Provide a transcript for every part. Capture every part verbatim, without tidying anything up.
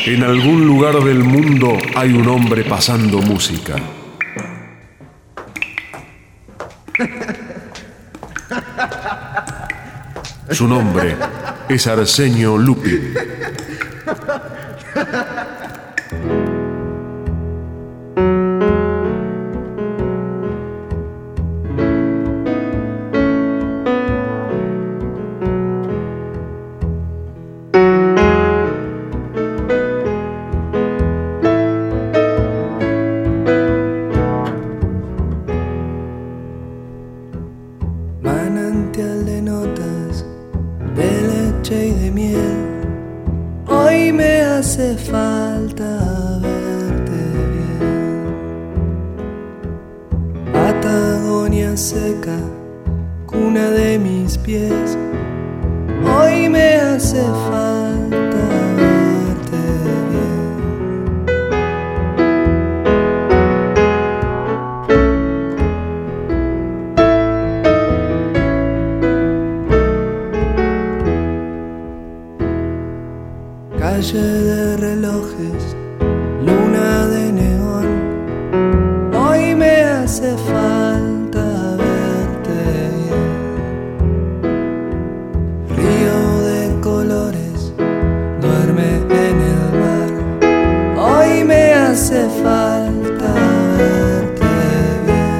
En algún lugar del mundo hay un hombre pasando música. Su nombre es Arsenio Lupin. Manantial de notas, de leche y de miel, hoy me hace falta verte bien. Patagonia seca, cuna de mis pies, hoy me hace falta verte bien. Calle de relojes, luna de neón, hoy me hace falta verte bien. Río de colores, duerme en el mar, hoy me hace falta verte bien.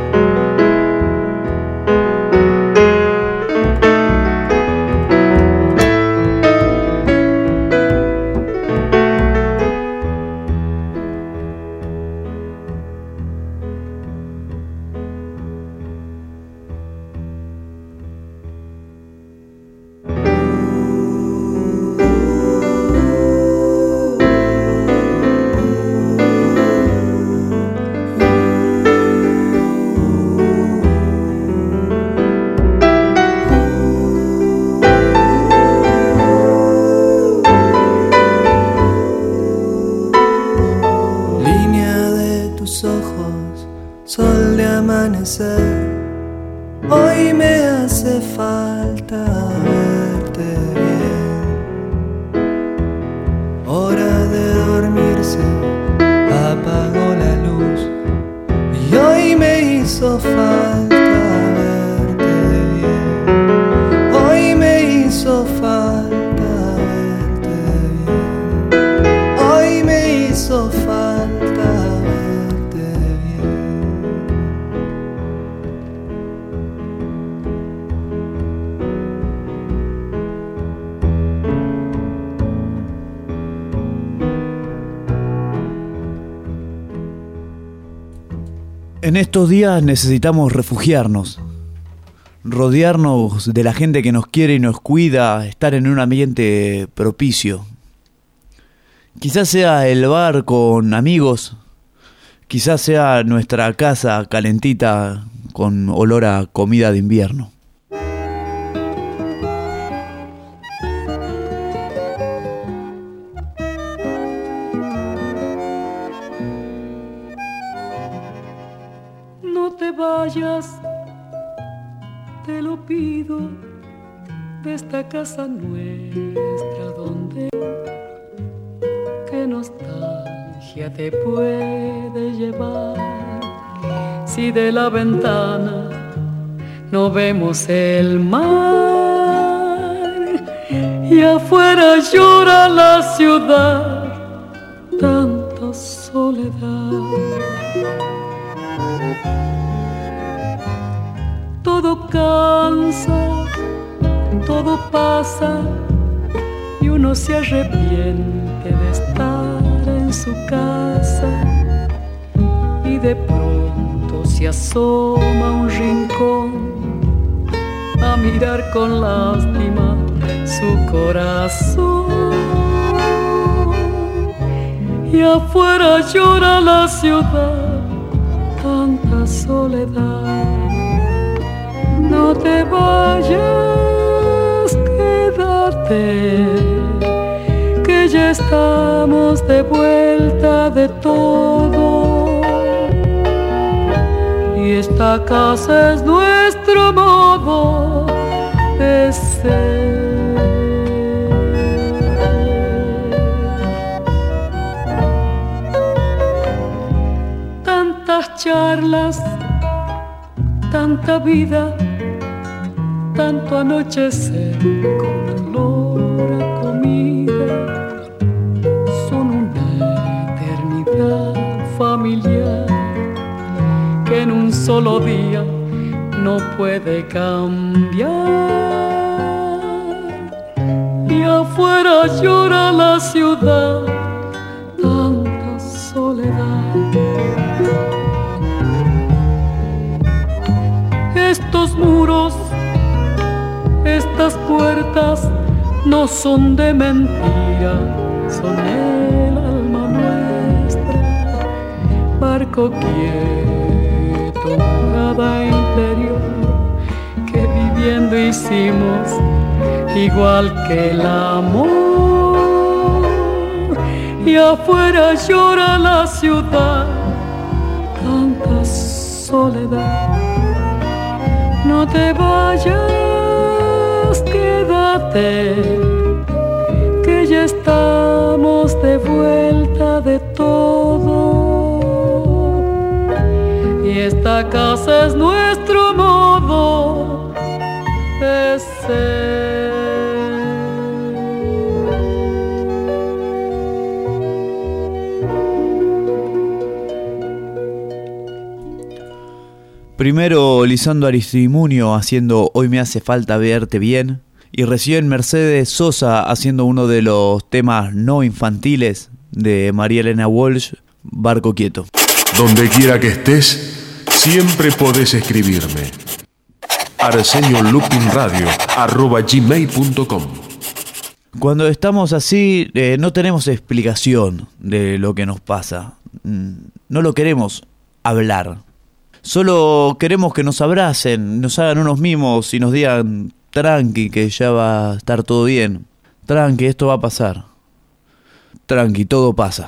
Sol de amanecer, hoy me hace falta verte bien. Hora de dormirse, apagó la luz y hoy me hizo falta verte bien. Hoy me hizo falta verte bien. Hoy me hizo falta. En estos días necesitamos refugiarnos, rodearnos de la gente que nos quiere y nos cuida, estar en un ambiente propicio. Quizás sea el bar con amigos, quizás sea nuestra casa calentita con olor a comida de invierno. Te lo pido, de esta casa nuestra donde qué nostalgia te puede llevar si de la ventana no vemos el mar y afuera llora la ciudad, tanta soledad. Todo cansa, todo pasa y uno se arrepiente de estar en su casa y de pronto se asoma a un rincón a mirar con lástima su corazón y afuera llora la ciudad, tanta soledad. No te vayas, quédate, que ya estamos de vuelta de todo. Y esta casa es nuestro modo de ser. solas, tanta vida, tanto anochecer con olor a comida, son una eternidad familiar que en un solo día no puede cambiar. Y afuera llora la ciudad, tanta soledad. Estos muros, estas puertas no son de mentira, son el alma nuestra, barco quieto, nada interior, que viviendo hicimos igual que el amor. Y afuera llora la ciudad, tanta soledad. No te vayas, quédate, que ya estamos de vuelta de todo. Y esta casa es nuestro modo de ser. Primero Lisandro Aristimuño haciendo Hoy me hace falta verte bien, y recién Mercedes Sosa haciendo uno de los temas no infantiles de María Elena Walsh, Barco Quieto. Donde quiera que estés, siempre podés escribirme. arsenio lupin radio arroba gmail punto com. Cuando estamos así, eh, no tenemos explicación de lo que nos pasa. No lo queremos hablar. Solo queremos que nos abracen, nos hagan unos mimos y nos digan: tranqui, que ya va a estar todo bien. Tranqui, esto va a pasar. Tranqui, todo pasa.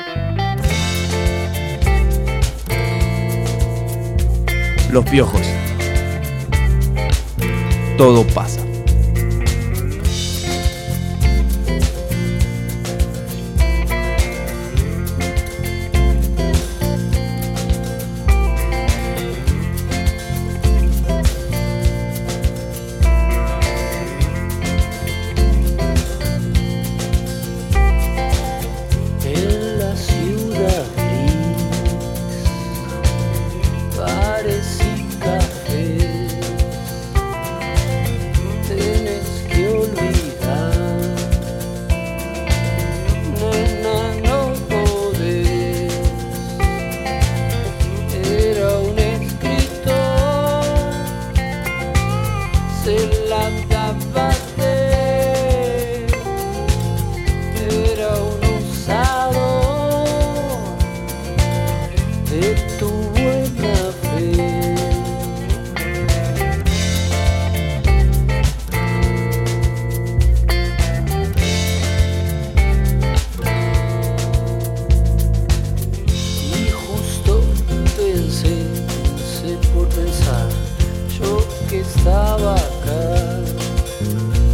Los Piojos. Todo pasa. Estaba acá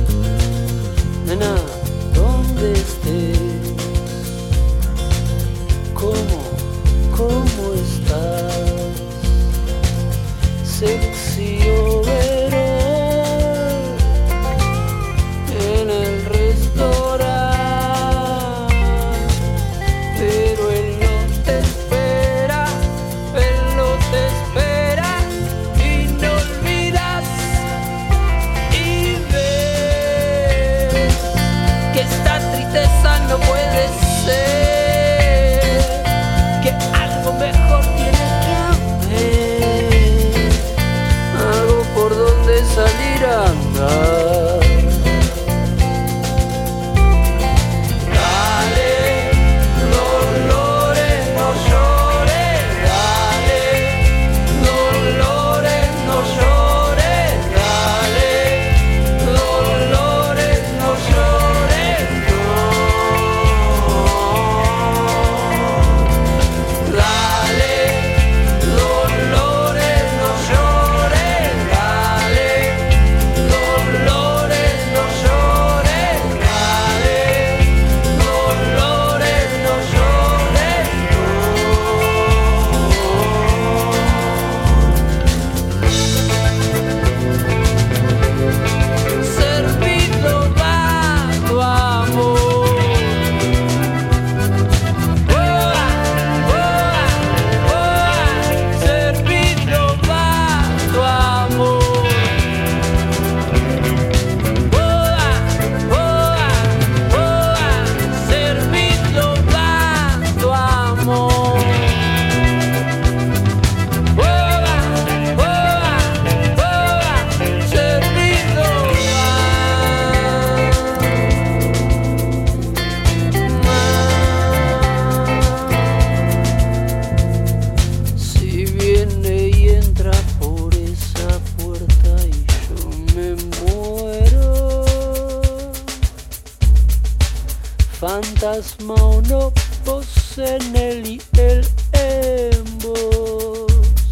fantasma o no, vos en él y él en vos.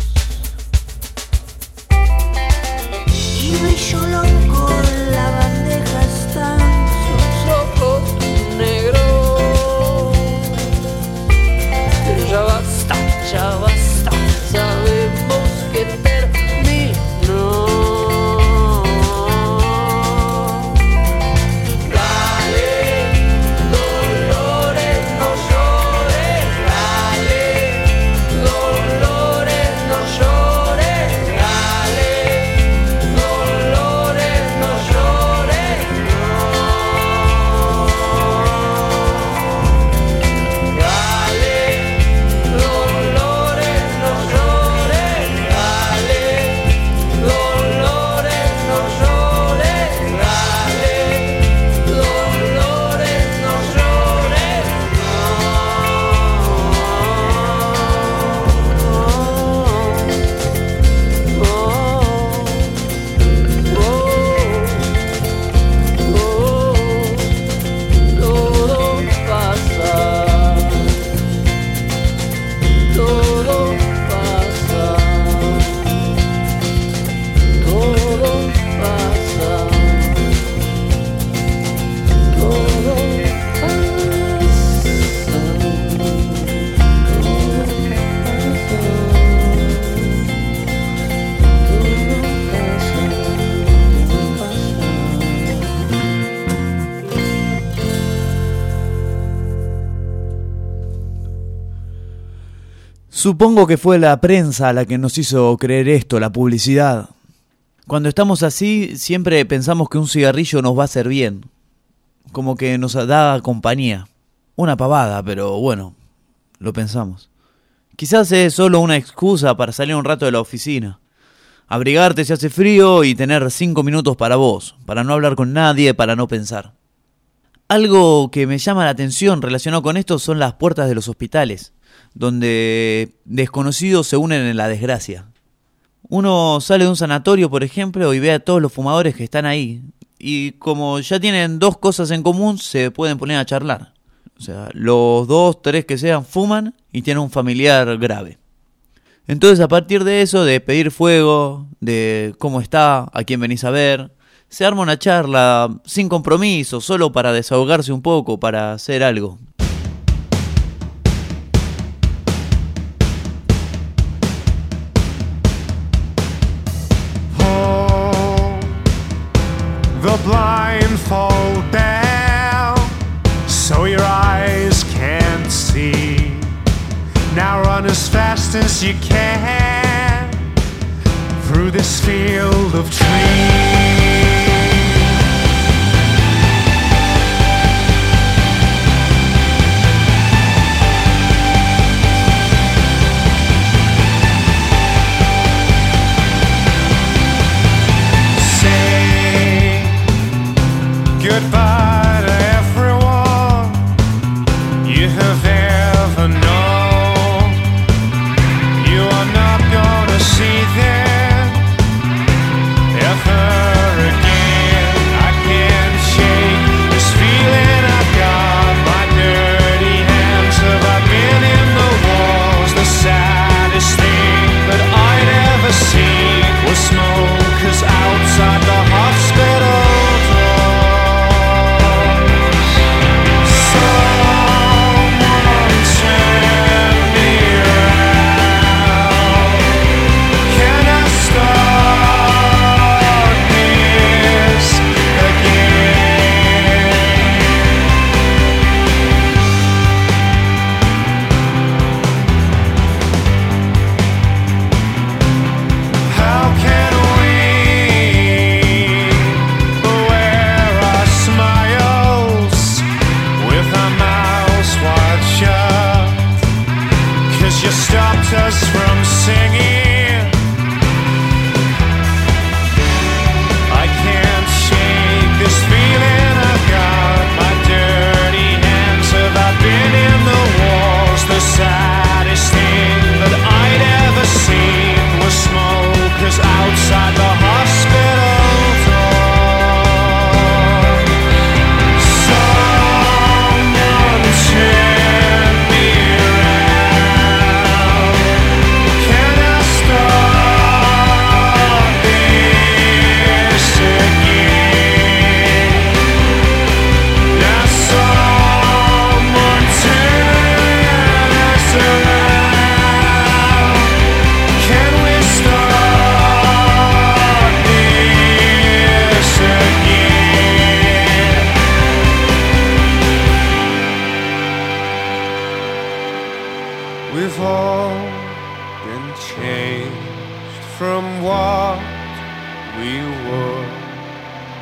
Iba y yo loco, la bandeja está, sus ojos negros. Pero ya basta, ya basta, sabemos que terminó. Supongo que fue la prensa la que nos hizo creer esto, la publicidad. Cuando estamos así, siempre pensamos que un cigarrillo nos va a hacer bien. Como que nos da compañía. Una pavada, pero bueno, lo pensamos. Quizás es solo una excusa para salir un rato de la oficina. Abrigarte si hace frío y tener cinco minutos para vos, para no hablar con nadie, para no pensar. Algo que me llama la atención relacionado con esto son las puertas de los hospitales, donde desconocidos se unen en la desgracia. Uno sale de un sanatorio, por ejemplo, y ve a todos los fumadores que están ahí. Y como ya tienen dos cosas en común, se pueden poner a charlar. O sea, los dos, tres que sean fuman y tienen un familiar grave. Entonces, a partir de eso, de pedir fuego, de cómo está, a quién venís a ver, se arma una charla sin compromiso, solo para desahogarse un poco, para hacer algo. The blindfold down so your eyes can't see. Now run as fast as you can through this field of trees. Goodbye to everyone you have ever known. You are not gonna see them ever again. I can't shake this feeling I've got. My dirty hands have been in the walls. The saddest thing that I'd ever seen was smoke, 'cause outside the hospital door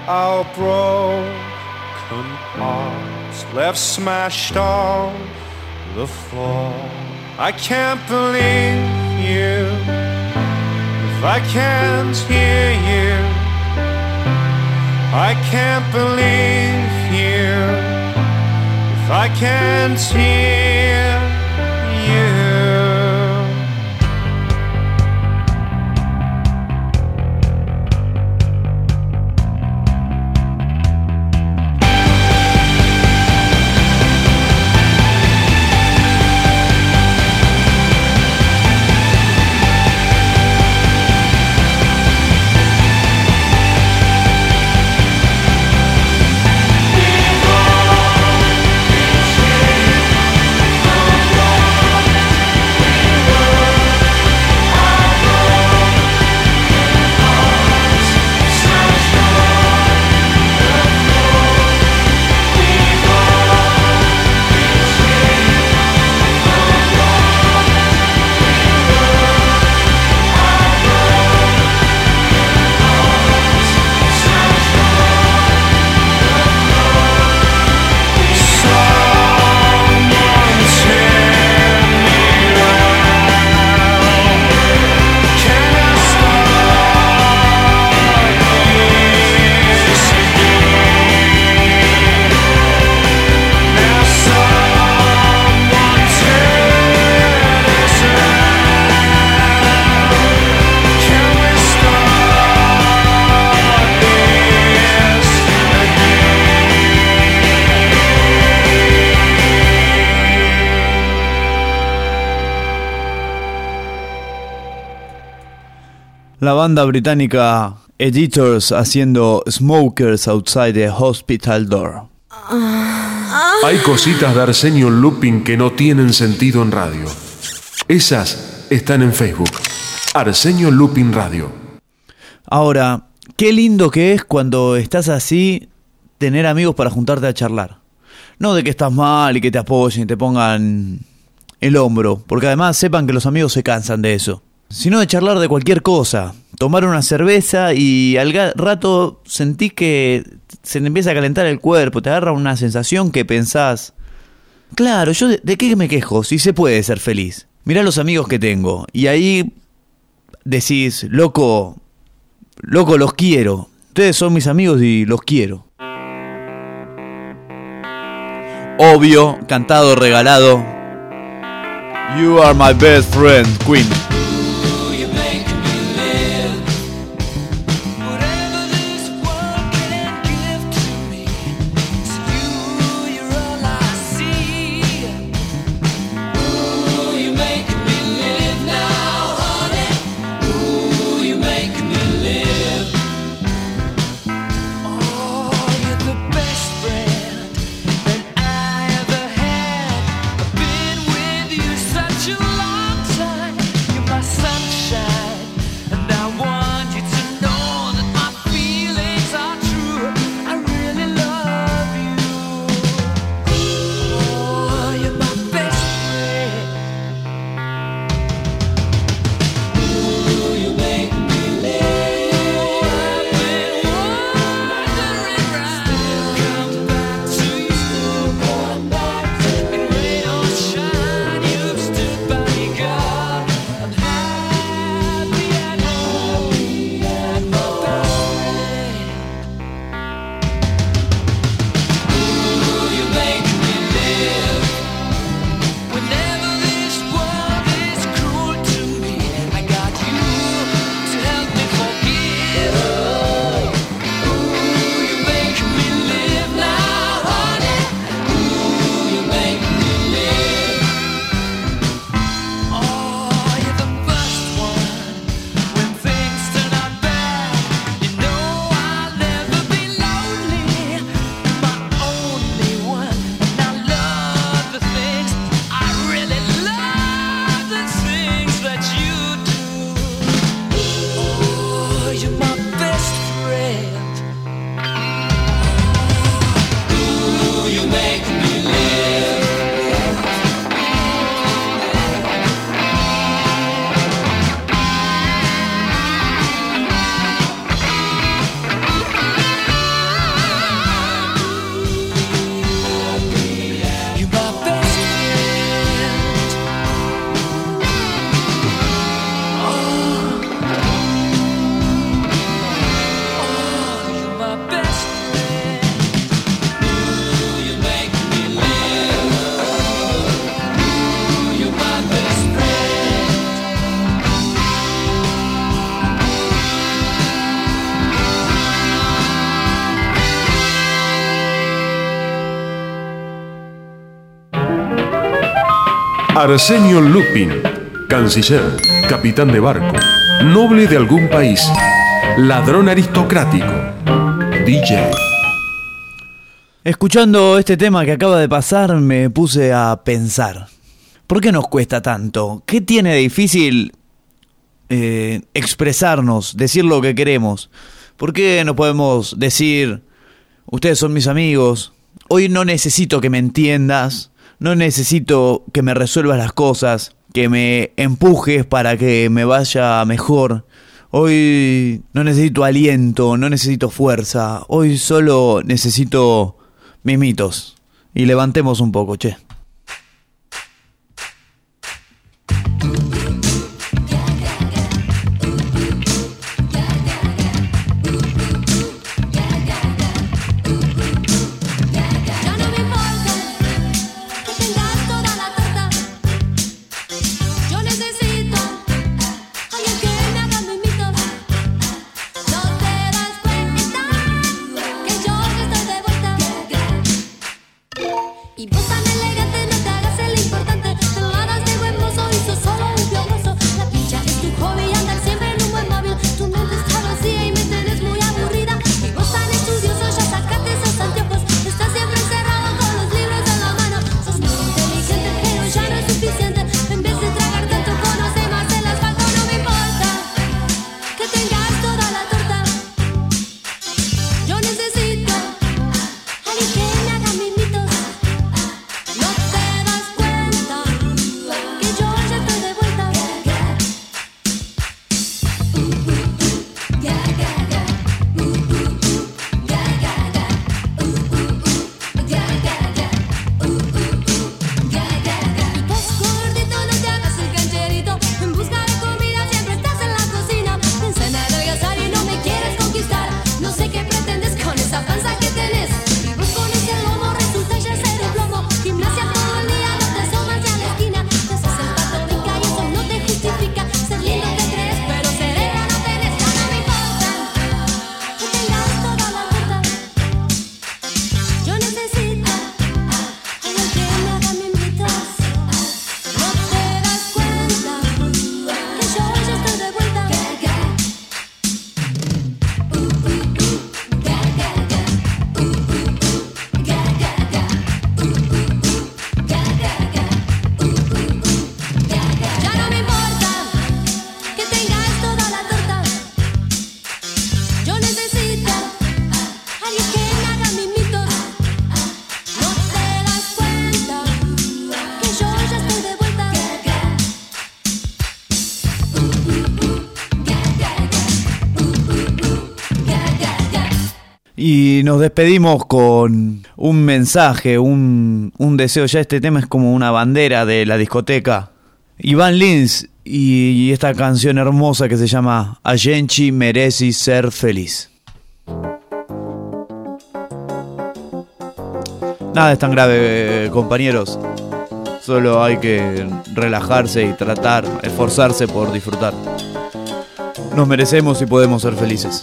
our broken hearts left smashed on the floor. I can't believe you if I can't hear you. I can't believe you if I can't hear you. La banda británica Editors haciendo Smokers Outside the Hospital Door. Hay cositas de Arsenio Lupin que no tienen sentido en radio. Esas están en Facebook. Arsenio Lupin Radio. Ahora, qué lindo que es cuando estás así, tener amigos para juntarte a charlar. No de que estás mal y que te apoyen y te pongan el hombro, porque además sepan que los amigos se cansan de eso. Sino de charlar de cualquier cosa, tomar una cerveza y al rato sentís que se te empieza a calentar el cuerpo, te agarra una sensación que pensás, claro, yo de, de qué me quejo si se puede ser feliz. Mirá los amigos que tengo y ahí decís, loco, loco, los quiero. Ustedes son mis amigos y los quiero. Obvio, cantado, regalado. You are my best friend, Queen. Such a long time, you're my Arsenio Lupin, canciller, capitán de barco, noble de algún país, ladrón aristocrático, D J. Escuchando este tema que acaba de pasar, me puse a pensar. ¿Por qué nos cuesta tanto? ¿Qué tiene de difícil eh, expresarnos, decir lo que queremos? ¿Por qué no podemos decir, ustedes son mis amigos, hoy no necesito que me entiendas, no necesito que me resuelvas las cosas, que me empujes para que me vaya mejor? Hoy no necesito aliento, no necesito fuerza, hoy solo necesito mimitos. Y levantemos un poco, che. Y vos tan elegante, no te hagas el importante. Te lo hagas de buen mozo y sos solo un piojoso. La pincha es tu hobby, andar siempre en un buen móvil. Tu mente está vacía y me tenés muy aburrida. Y vos tan estudioso, ya sacate esos anteojos. Estás siempre encerrado con los libros en la mano. Sos muy inteligente, pero ya no es suficiente. En vez de tragarte tu conoce más el asfalto. No me importa que tengas toda la torta. Yo necesito alguien que me haga mimitos. No te das cuenta que yo ya estoy de vuelta. Vos gordito, no te hagas el cancherito. En busca de comida siempre estás en la cocina. Pensé en adelgazar y no me quieres conquistar. No sé qué pretendes con esa panza que tenés. Y vos con ese lomo resulta ya ser un plomo. Gimnasia todo el día, no te asomas ya a la esquina. Te haces el pato rica y eso no te justifica. Ser lindo te crees, pero cerebro no tenés. Ya no me importa que tengas toda la torta. Yo necesito alguien que me haga mimitos. No te das cuenta que yo ya estoy de vuelta. Ya no me importa que tengas toda la torta. Yo necesito alguien que me haga mimitos. No te das cuenta que yo ya estoy de vuelta. Y nos despedimos con un mensaje, un, un deseo. Ya este tema es como una bandera de la discoteca. Iván Lins y, y esta canción hermosa que se llama A gente merece ser feliz. Nada es tan grave, compañeros. Solo hay que relajarse y tratar, esforzarse por disfrutar. Nos merecemos y podemos ser felices.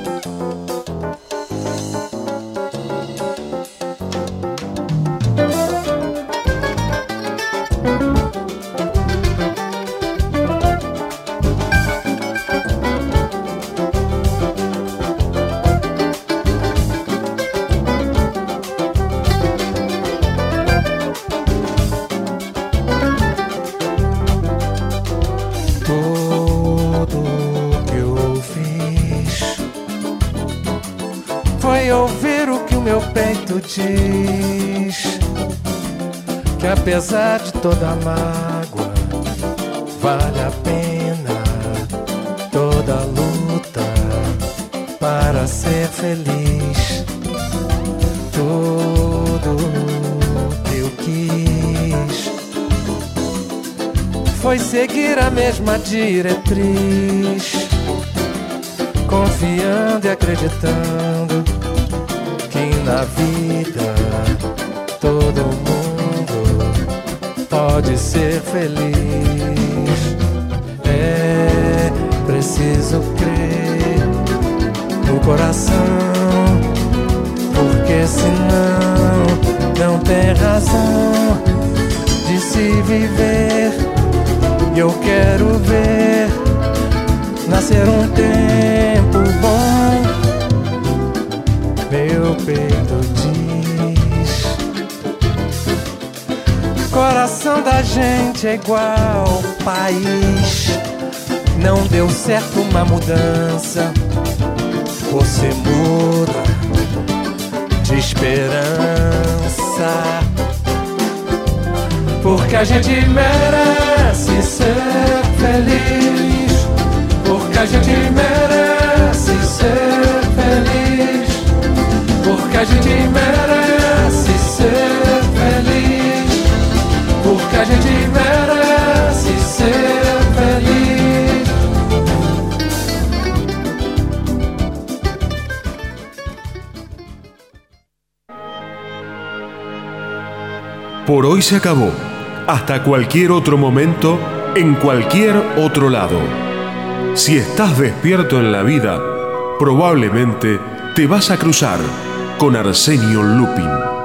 Tudo que eu fiz foi ouvir o que o meu peito diz, que apesar de toda a mágoa vale a pena toda a luta para ser feliz. Tudo que eu quis foi seguir a mesma diretriz, confiando e acreditando que na vida todo mundo pode ser feliz. É preciso crer no coração, porque senão não tem razão de se viver. Eu quero ver nascer um tempo bom. Meu peito diz: coração da gente é igual país. Não deu certo uma mudança, você muda de esperança. Porque a gente merece ser feliz. Porque a gente merece ser feliz. Porque a gente merece ser feliz. Porque a gente merece ser feliz. Por hoy se acabó. Hasta cualquier otro momento, en cualquier otro lado. Si estás despierto en la vida, probablemente te vas a cruzar con Arsenio Lupin.